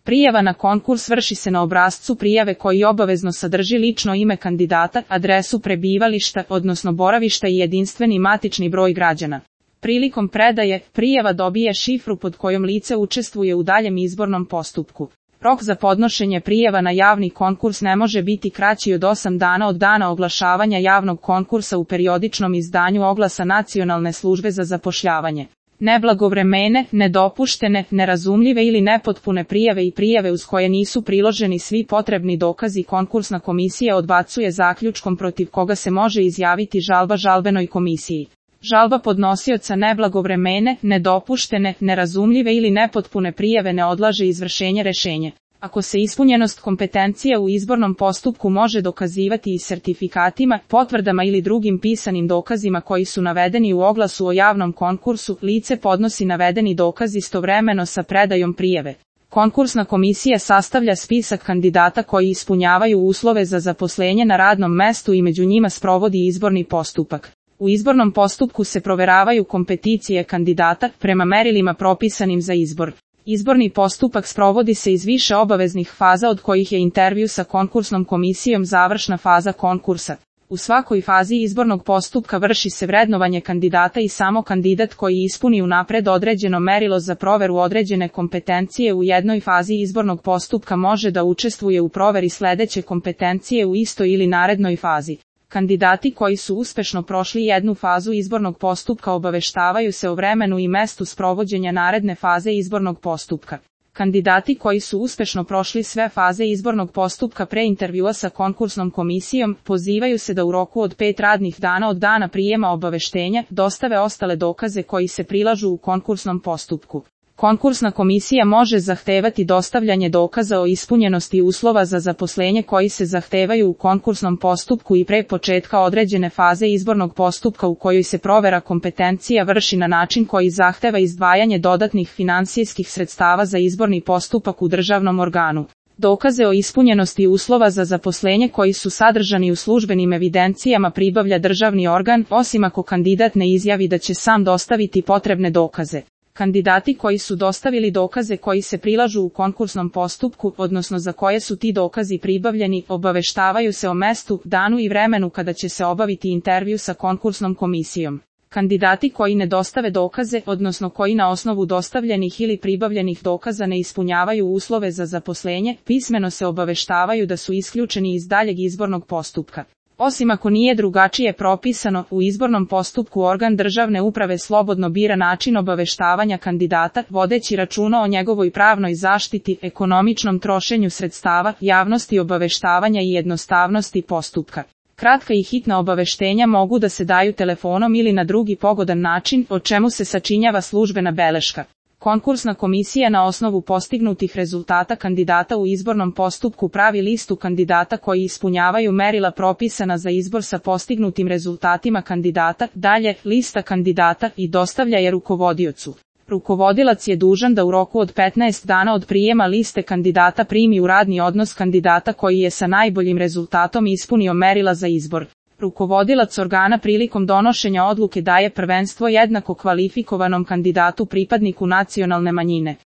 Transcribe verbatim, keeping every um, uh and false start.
Prijava na konkurs vrši se na obrascu prijave koji obavezno sadrži lično ime kandidata, adresu prebivališta, odnosno boravišta i jedinstveni matični broj građana. Prilikom predaje, prijava dobije šifru pod kojom lice učestvuje u daljem izbornom postupku. Rok za podnošenje prijava na javni konkurs ne može biti kraći od osam dana od dana oglašavanja javnog konkursa u periodičnom izdanju oglasa Nacionalne službe za zapošljavanje. Neblagovremene, nedopuštene, nerazumljive ili nepotpune prijave i prijave uz koje nisu priloženi svi potrebni dokazi konkursna komisija odbacuje zaključkom protiv koga se može izjaviti žalba žalbenoj komisiji. Žalba podnosioca neblagovremene, nedopuštene, nerazumljive ili nepotpune prijave ne odlaže izvršenje rešenja. Ako se ispunjenost kompetencija u izbornom postupku može dokazivati i sertifikatima, potvrdama ili drugim pisanim dokazima koji su navedeni u oglasu o javnom konkursu, lice podnosi navedeni dokaz istovremeno sa predajom prijave. Konkursna komisija sastavlja spisak kandidata koji ispunjavaju uslove za zaposlenje na radnom mestu i među njima sprovodi izborni postupak. U izbornom postupku se proveravaju kompeticije kandidata prema merilima propisanim za izbor. Izborni postupak sprovodi se iz više obaveznih faza od kojih je intervju sa konkursnom komisijom završna faza konkursa. U svakoj fazi izbornog postupka vrši se vrednovanje kandidata i samo kandidat koji ispuni unapred određeno merilo za proveru određene kompetencije u jednoj fazi izbornog postupka može da učestvuje u proveri sledeće kompetencije u istoj ili narednoj fazi. Kandidati koji su uspešno prošli jednu fazu izbornog postupka obaveštavaju se o vremenu i mestu sprovođenja naredne faze izbornog postupka. Kandidati koji su uspešno prošli sve faze izbornog postupka pre intervjua sa konkursnom komisijom, pozivaju se da u roku od pet radnih dana od dana prijema obaveštenja dostave ostale dokaze koji se prilažu u konkursnom postupku. Konkursna komisija može zahtevati dostavljanje dokaza o ispunjenosti uslova za zaposlenje koji se zahtevaju u konkursnom postupku i pre početka određene faze izbornog postupka u kojoj se provera kompetencija vrši na način koji zahteva izdvajanje dodatnih finansijskih sredstava za izborni postupak u državnom organu. Dokaze o ispunjenosti uslova za zaposlenje koji su sadržani u službenim evidencijama pribavlja državni organ, osim ako kandidat ne izjavi da će sam dostaviti potrebne dokaze. Kandidati koji su dostavili dokaze koji se prilažu u konkursnom postupku, odnosno za koje su ti dokazi pribavljeni, obaveštavaju se o mestu, danu i vremenu kada će se obaviti intervju sa konkursnom komisijom. Kandidati koji ne dostave dokaze, odnosno koji na osnovu dostavljenih ili pribavljenih dokaza ne ispunjavaju uslove za zaposlenje, pismeno se obaveštavaju da su isključeni iz daljeg izbornog postupka. Osim ako nije drugačije propisano, u izbornom postupku organ državne uprave slobodno bira način obaveštavanja kandidata, vodeći računa o njegovoj pravnoj zaštiti, ekonomičnom trošenju sredstava, javnosti obaveštavanja i jednostavnosti postupka. Kratka i hitna obaveštenja mogu da se daju telefonom ili na drugi pogodan način, o čemu se sačinjava službena beleška. Konkursna komisija na osnovu postignutih rezultata kandidata u izbornom postupku pravi listu kandidata koji ispunjavaju merila propisana za izbor sa postignutim rezultatima kandidata, dalje, lista kandidata i dostavlja je rukovodiocu. Rukovodilac je dužan da u roku od petnaest dana od prijema liste kandidata primi u radni odnos kandidata koji je sa najboljim rezultatom ispunio merila za izbor. Rukovodilac organa prilikom donošenja odluke daje prvenstvo jednako kvalifikovanom kandidatu pripadniku nacionalne manjine.